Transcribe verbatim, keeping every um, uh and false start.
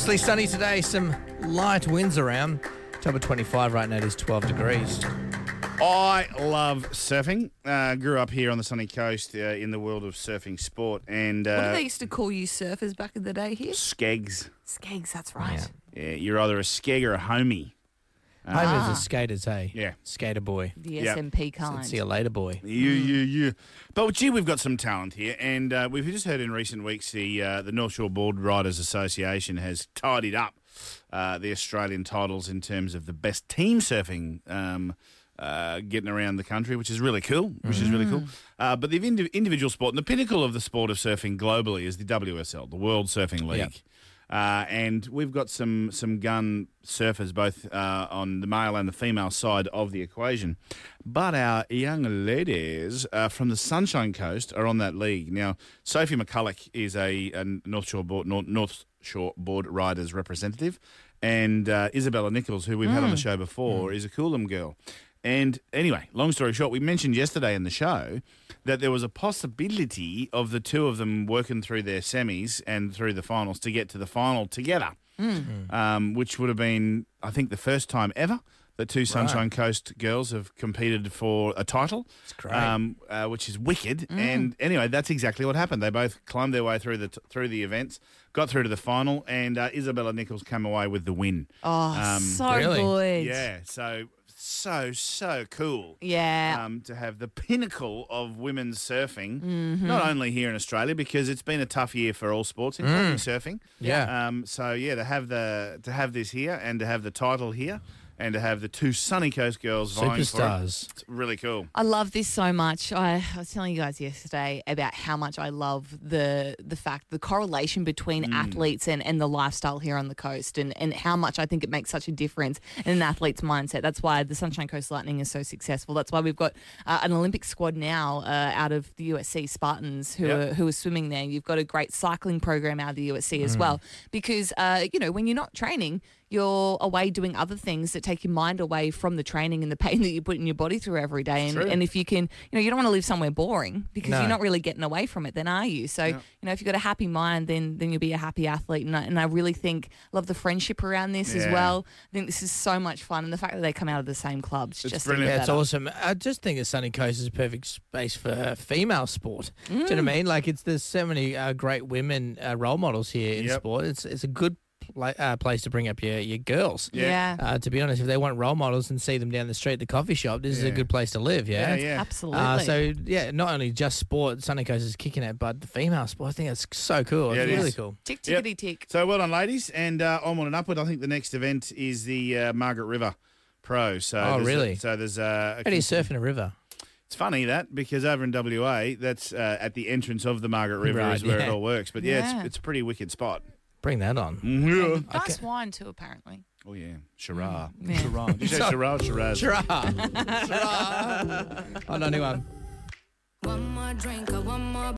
Mostly sunny today, some light winds around. Top of twenty-five right now, it is twelve degrees. I love surfing. Uh, grew up here on the sunny coast uh, in the world of surfing sport. And uh, What did they used to call you surfers back in the day here? Skegs. Skegs, that's right. Yeah. Yeah, you're either a skeg or a homie. Home Ah. is a skaters, hey? Yeah. Skater boy. The Yep. S M P kind. See you later, boy. You, you, you. But gee, we've got some talent here, and uh, we've just heard in recent weeks the uh, the North Shore Board Riders Association has tidied up uh, the Australian titles in terms of the best team surfing um, uh, getting around the country, which is really cool. Which is really cool. Uh, but the indi- individual sport and the pinnacle of the sport of surfing globally is the W S L, the World Surfing League. Yep. Uh, and we've got some some gun surfers both uh, on the male and the female side of the equation. But our young ladies uh, from the Sunshine Coast are on that league. Now, Sophie McCulloch is a, a North Shore Board North, North Shore Board Riders representative, and uh, Isabella Nichols, who we've had on the show before, is a Coolum girl. And anyway, long story short, we mentioned yesterday in the show that there was a possibility of the two of them working through their semis and through the finals to get to the final together, um, which would have been, I think, the first time ever that two Sunshine Coast girls have competed for a title. It's great. Um, uh, which is wicked. And anyway, that's exactly what happened. They both climbed their way through the t- through the events, got through to the final, and uh, Isabella Nichols came away with the win. Oh, Um, so really? good. Yeah, so so so cool. Yeah. Um, to have the pinnacle of women's surfing, Mm-hmm. not only here in Australia, because it's been a tough year for all sports, including surfing. Yeah. Um, so yeah, to have the to have this here and to have the title here and to have the two Sunny Coast girls vying for it, Superstars. it's really cool. I love this so much. I, I was telling you guys yesterday about how much I love the the fact, the correlation between athletes and, and the lifestyle here on the coast, and, and how much I think it makes such a difference in an athlete's mindset. That's why the Sunshine Coast Lightning is so successful. That's why we've got uh, an Olympic squad now uh, out of the U S C Spartans who, Yep. are, who are swimming there. You've got a great cycling program out of the U S C as well, because, uh, you know, when you're not training, you're away doing other things that take your mind away from the training and the pain that you put in your body through every day. And, True. and if you can, you know, you don't want to live somewhere boring because No. you're not really getting away from it, then are you? So, you know, if you've got a happy mind, then then you'll be a happy athlete. And I, and I really think, love the friendship around this as Yeah. well. I think this is so much fun. And the fact that they come out of the same club is It's just brilliant. even Yeah, it's better. awesome. I just think the Sunny Coast is a perfect space for female sport. Do you know what I mean? Like, it's there's so many uh, great women uh, role models here in Yep. sport. It's it's a good pla uh, place to bring up your, your girls. Yeah. Uh, to be honest, if they want role models and see them down the street at the coffee shop, this is a Yeah. good place to live, yeah? Yeah, yeah. Absolutely. Uh, so, yeah, not only just sport, Sunny Coast is kicking it, but the female sport, I think that's so cool. Yeah, it's it really is. cool. tick, Yep. tickety tick. So well done, ladies, and uh, onward and upward. I think the next event is the uh, Margaret River Pro. So Oh, there's really? A, so there's uh, a How do you surf in a river? It's funny that because over in W A, that's uh, at the entrance of the Margaret River Right, is where yeah. it all works. But yeah, Yeah. It's, it's a pretty wicked spot. Bring that on. Yeah. Nice wine too, apparently. Oh yeah, Shiraz. Yeah. Shiraz. Did you say Shiraz? Shiraz. Shiraz. Shiraz. Oh, ninety-one. One more drink, or one more